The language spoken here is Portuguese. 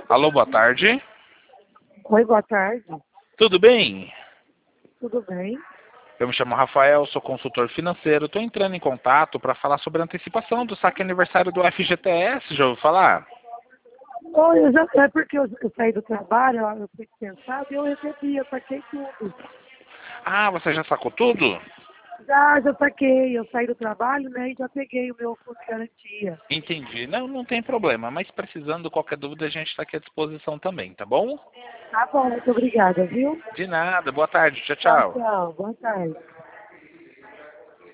Alô, boa tarde. Oi, boa tarde. Tudo bem? Tudo bem? Eu me chamo Rafael, sou consultor financeiro. Estou entrando em contato para falar sobre a antecipação do saque aniversário do FGTS. Já ouviu falar? Oi, é porque eu saí do trabalho, eu fui dispensado e eu recebi, eu saquei tudo. Ah, você já sacou tudo? Já saquei, eu saí do trabalho, né, e já peguei o meu fundo de garantia. Entendi. Não, não tem problema. Mas precisando, qualquer dúvida, a gente está aqui à disposição também, tá bom? Tá bom, muito obrigada, viu? De nada. Boa tarde. Tchau, Tchau, tchau. tchau, boa tarde.